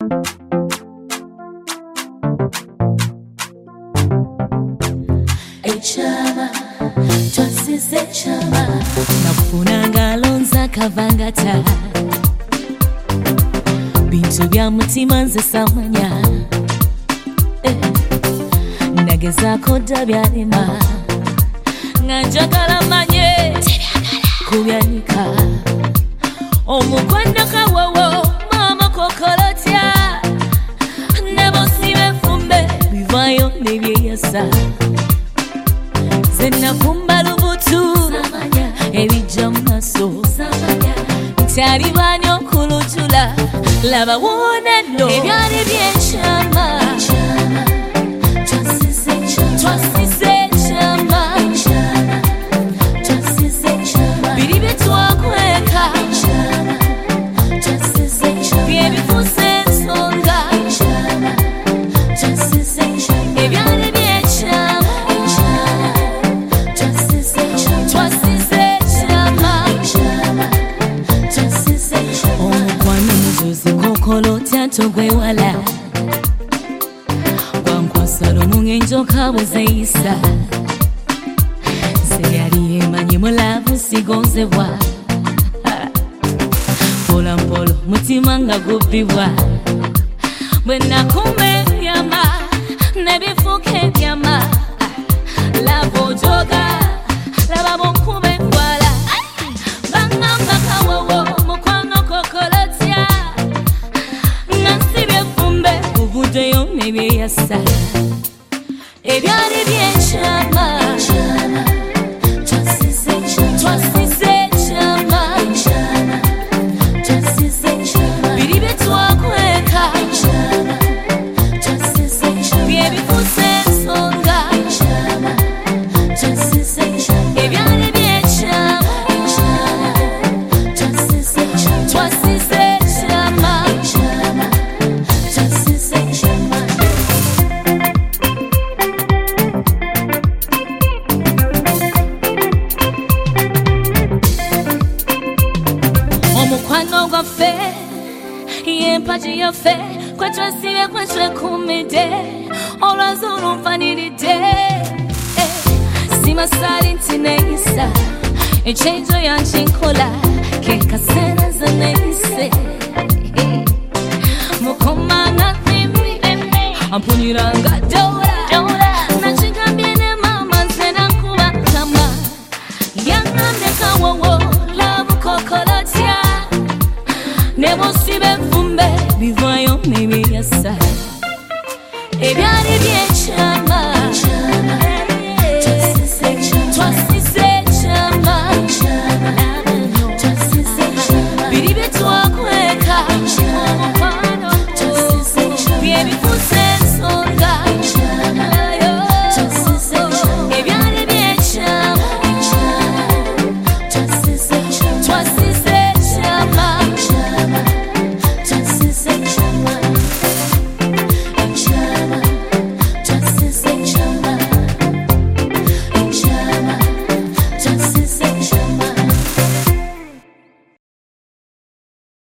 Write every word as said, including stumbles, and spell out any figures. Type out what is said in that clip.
Echama, twasize echama. Nafuna ngalonza kavangata bintu bya mutima nze samanya eh. Nagezako dabyalema nganjagala manye kubyanika omukwano kawowo mama kokolotya nebosibe fumbe bivayo nebyeyasa zenafumba lubutu ebijja mumaso ntyali bani okulutula laba woneno ebyali byenkyama twasize ekyama biri byetwakweka byebifuse ensonga ebyali byenkyama omukwano muzuzi kokolotya togwewala gwankwasala omungenjoka bwezeyisa seyali yemanyi mulavu sigonzebwa mpola mpolo mutima nga gubbibwa bwe nakuma ebyama nebifuuka ebyama lava ojoga laba bonkuba engwala bangamba kawowo mukwano kokolotya nansibye fumbe buvuddeyo nebyeyasa ebyali byenkyama twasize ekyama biri byetwakweka byebifuse ensonga ebyali byenkyama twasize ekyama omukwano gwaffe yempaji yaffe kwetwasibye kwetwekumidde olwazi olunfaniridde simasali nti neyisa ekyenjo yankinkola kekaseera ze neyise mukomanga thimi ampunyiranga dola nakigambye ne mama nze nankuba kama yangambye kawowo labukokolotya nebosibe fumbe bivayo nebyeyasa ebyali byenkyama